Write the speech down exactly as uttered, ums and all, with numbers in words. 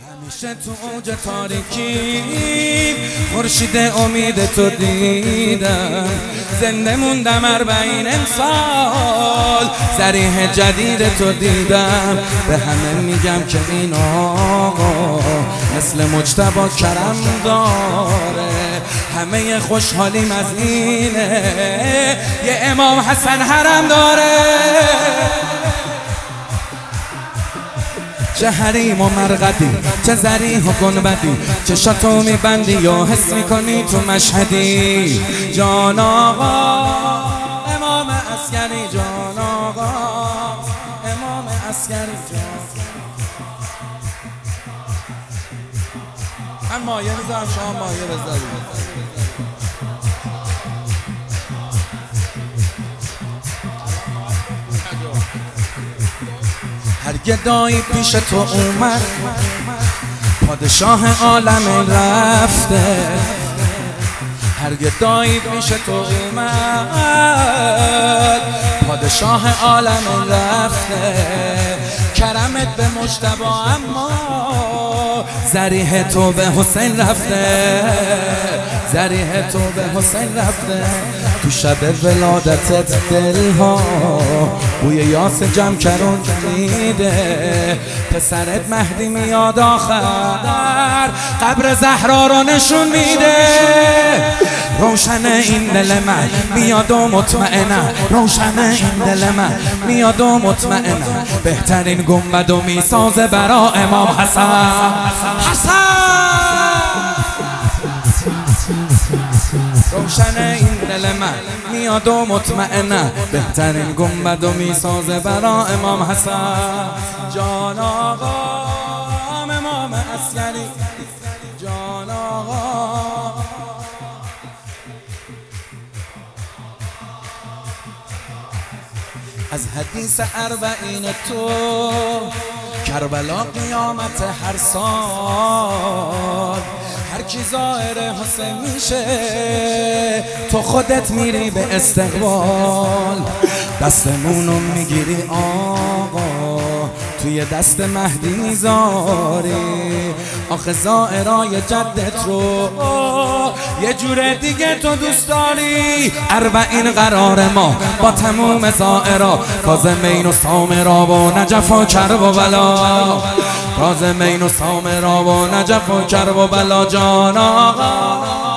همیشه تو اوج تاریکی خورشید امید تو دیدم، زنده موندم اربعین امسال ذریح جدید تو دیدم. به همه میگم که این آقا مثل مجتبی کرم داره، همه خوشحالیم از اینه یه امام حسن حرم داره. چه حریم و مرقدی، چه زریح و گنبدی، چشاتو میبندی یا حس میکنی تو مشهدی. جان آقا امام عسکری، جان آقا امام عسکری، جان من مایه بذارم شما مایه بذارید. هر گدایی پیش تو اومد پادشاه عالم رفته، هر گدایی پیش تو اومد پادشاه عالم رفته. کرمت به مجتبی اما ذریح تو به حسین رفته، ذریح تو به حسین رفته. تو شب ولادتت دلها بوی یاس جمع کرون میده، پسرت مهدی میاد آخر قبر زهرا رو نشون میده. روشن این دل من میاد و مطمئنم، روشن این دل من میاد و مطمئنم، بهترین گنبد و میسازه برا امام حسن. حسن روشن این دل من میاد و مطمئنم، بهترین گنبد و میسازه برا امام حسن. جان آقا امام عسکری، جان آقا. از حدیث اربعین تو کربلا قیامت هر سال، هر کی ظاهر حسین میشه تو خودت میری به استقبال. دستمونو میگیری آقا توی دست مهدی میذاری، آخه زائرای جدت رو یه جور دیگه تو دوست داری. اربعین قرار ما با تموم زائرا، کاظمین و سامرا و نجف و کرب و بلا، کاظمین و سامرا و نجف و کرب و بلا. جان آقا